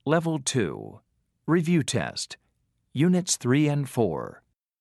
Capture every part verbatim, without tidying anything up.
Level two. Review Test. Units three and four.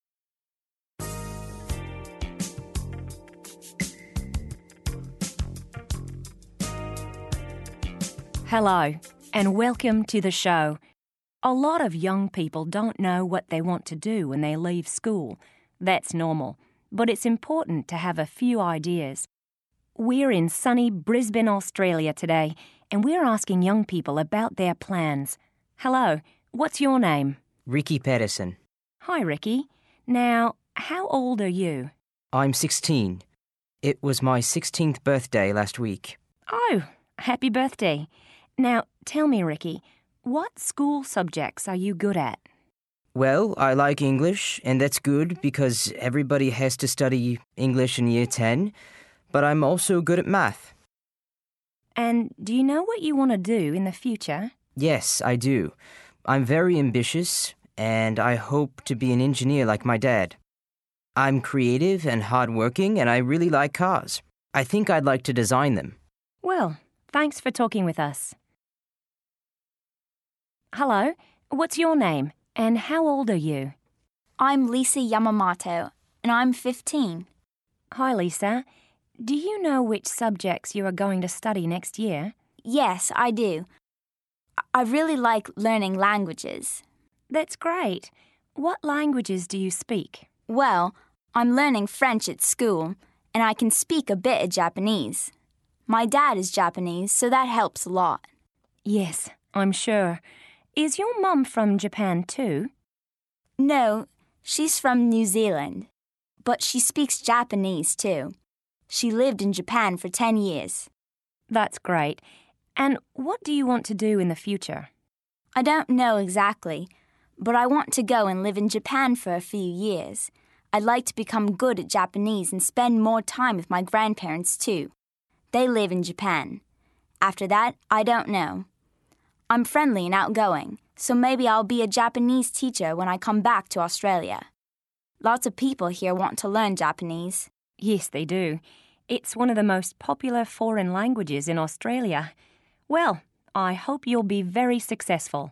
Hello, and welcome to the show. A lot of young people don't know what they want to do when they leave school. That's normal, but it's important to have a few ideas. We're in sunny Brisbane, Australia today, and we're asking young people about their plans. Hello, what's your name? Ricky Pedersen. Hi, Ricky. Now, how old are you? I'm sixteen. It was my sixteenth birthday last week. Oh, happy birthday. Now, tell me, Ricky, what school subjects are you good at? Well, I like English, and that's good because everybody has to study English in year ten, but I'm also good at math. And do you know what you want to do in the future? Yes, I do. I'm very ambitious, and I hope to be an engineer like my dad. I'm creative and hardworking, and I really like cars. I think I'd like to design them. Well, thanks for talking with us. Hello, what's your name, and how old are you? I'm Lisa Yamamoto, and I'm fifteen. Hi, Lisa. Do you know which subjects you are going to study next year? Yes, I do. I really like learning languages. That's great. What languages do you speak? Well, I'm learning French at school, and I can speak a bit of Japanese. My dad is Japanese, so that helps a lot. Yes, I'm sure. Is your mum from Japan too? No, she's from New Zealand, but she speaks Japanese too. She lived in Japan for ten years. That's great. And what do you want to do in the future? I don't know exactly, but I want to go and live in Japan for a few years. I'd like to become good at Japanese and spend more time with my grandparents too. They live in Japan. After that, I don't know. I'm friendly and outgoing, so maybe I'll be a Japanese teacher when I come back to Australia. Lots of people here want to learn Japanese. Yes, they do. It's one of the most popular foreign languages in Australia. Well, I hope you'll be very successful.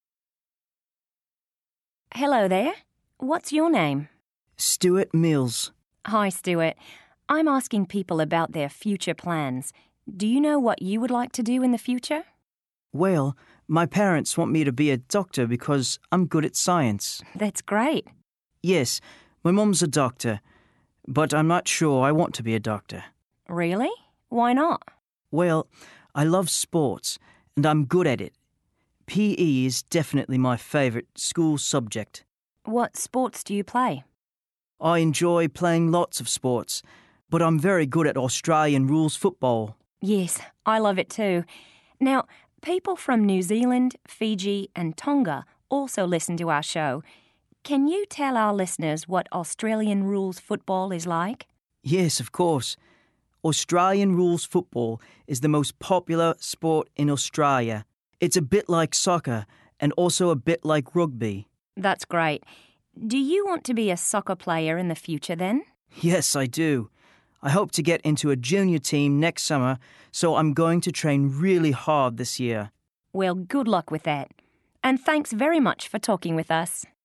Hello there. What's your name? Stuart Mills. Hi, Stuart. I'm asking people about their future plans. Do you know what you would like to do in the future? Well, my parents want me to be a doctor because I'm good at science. That's great. Yes, my mum's a doctor, but I'm not sure I want to be a doctor. Really? Why not? Well, I love sports, and I'm good at it. P E is definitely my favourite school subject. What sports do you play? I enjoy playing lots of sports, but I'm very good at Australian rules football. Yes, I love it too. Now, people from New Zealand, Fiji and Tonga also listen to our show. Can you tell our listeners what Australian rules football is like? Yes, of course. Australian rules football is the most popular sport in Australia. It's a bit like soccer and also a bit like rugby. That's great. Do you want to be a soccer player in the future then? Yes, I do. I hope to get into a junior team next summer, so I'm going to train really hard this year. Well, good luck with that. And thanks very much for talking with us.